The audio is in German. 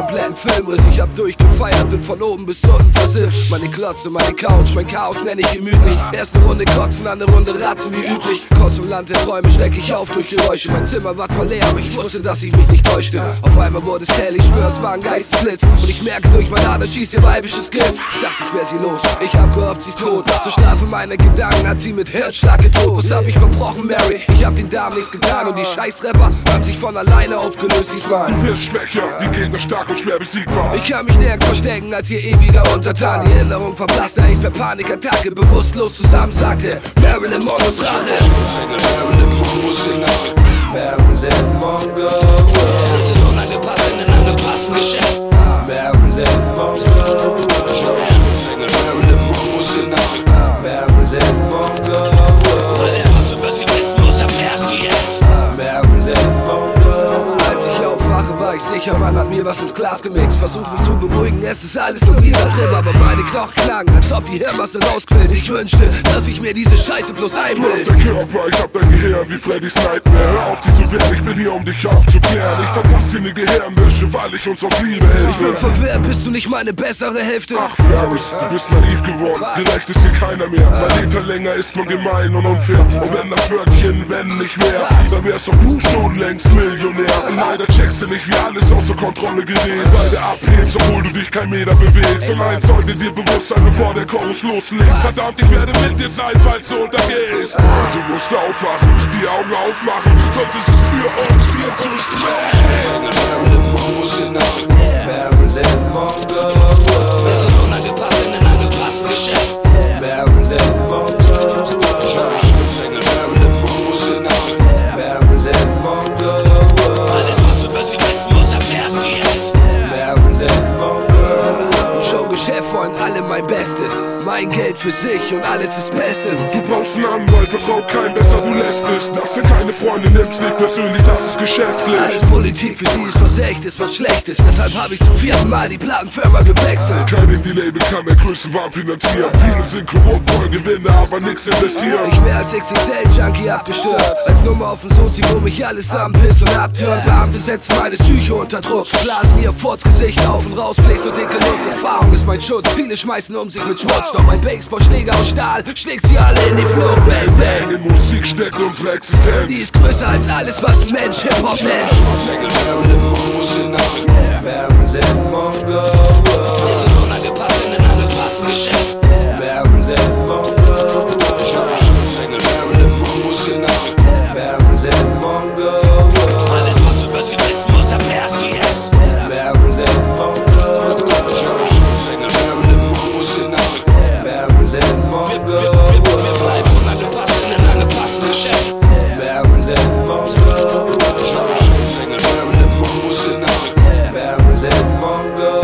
kompletten Filmriss. Ich hab durchgefeiert, bin von oben bis unten versifft. Meine Klotze, meine Couch, mein Chaos nenn ich gemütlich. Erste Runde kotzen, andere Runde ratzen wie üblich. Kurz im Land der Träume schreck ich auf durch Geräusche. Mein Zimmer war zwar leer, aber ich wusste, dass ich mich nicht täuschte. Auf einmal wurde es hell, ich schwör, es war ein Geistesblitz. Und ich merke, durch meine Ader schießt ihr weibisches Gift. Ich dachte, ich wär sie los, ich hab gehofft, sie ist tot. Zur Strafe meiner Gedanken hat sie mit Herzschlag gedroht. Was hab ich verbrochen, Mary? Ich hab den Damen nichts getan und die Scheißrapper haben sich von alleine aufgelöst diesmal. Du wirst schwächer, die Gegner stark und schwer besiegbar. Ich kann mich nirgends verstecken als ihr ewiger Untertan. Die Erinnerung verblasst, da ich per Panikattacke bewusstlos zusammensagte: Marilyn Monroes Rache. Marilyn Monroe. Wir sind unangepasst in einem angepassten Geschäft. Marilyn Monroe. Marilyn Monroe. Alles, was du über sie wissen musst, erfährst du jetzt. Marilyn Monroe. Als ich aufwache, war ich sicher, man hat mir was ins Glas gemixt. Versuch mich zu beruhigen, es ist alles nur dieser Trip. Aber meine Knochen klangen, als ob die Hirnmasse rausquillt. Ich wünschte, dass ich mir diese Scheiße bloß Du hast einbild. den Körper, ich hab dein Gehirn wie Freddy's Nightmare. Hör auf, die zu wehren, ich bin hier, um dich aufzuklären. Ich verpasse dir ne Gehirnwäsche, weil ich uns aus Liebe Ich bin helfe. verwirrt, bist du nicht meine bessere Hälfte? Ach, Ferris, du bist naiv geworden, gerecht ist hier keiner mehr. Weil lebt er länger, ist man gemein und unfair. Und wenn das Wörtchen wenn nicht wär, dann wärst doch du schon längst Millionär. Und leider checkst du nicht, wie alles außer Kontrolle gerät, weil du abhebst, obwohl du dich kein Meter bewegst. Und eins sollte dir bewusst sein, bevor der Chorus loslegt: verdammt, ich werde mit dir sein, falls du untergehst. Und du musst aufwachen, die Augen aufmachen, sonst ist es für uns viel zu spät. Marilyn Monroe. Wir sind unangepasst in einem angepassten Geschäft. Marilyn Monroe. Marilyn Monroe. Alles, was du über sie wissen musst, erfährst du jetzt. Marilyn Monroe. Im Showgeschäft wollen alle mein Bestes. Mein Geld für sich und alles ist bestens. Du brauchst einen Anwalt, vertraut keinem besser, du lässt es. Das sind keine Freunde, nimm's nicht persönlich, das ist geschäftlich. Alles Politik, für die ist was Echtes, was Schlechtes. Deshalb hab ich zum 4. Mal die Plattenfirma gewechselt. Kein Indie-Label kann der größten Waren finanzieren. Viele sind korrupt, wollen Gewinne, aber nix investieren. Ich wär als XXL-Junkie abgestürzt. Als Nummer auf dem Sozi, wo mich alles anpisst und abtürnt. Beamte setzen meine Psyche unter Druck, blasen ihr Furzgesicht auf und raus, bläst nur dicke Luft. Erfahrung ist mein Schutz, viele schmeißen um sich mit Schmutz. Doch mein Baseballschläger aus Stahl schlägt sie alle in die Flucht. Bang, bang. In Musik steckt unsere Existenz. Die ist größer als alles, was ein Mensch Hip-Hop nennt. Marilyn Monroe. Wir sind unangepasst in einem angepassten Geschäft. Marilyn Monroe. Marilyn Monroe. Alles, was du über sie wissen musst, erfährst du jetzt. Marilyn Monroe. Marilyn Monroe. Wir bleiben unangepasst in einem angepassten Geschäft. Marilyn Monroe. Marilyn Monroe.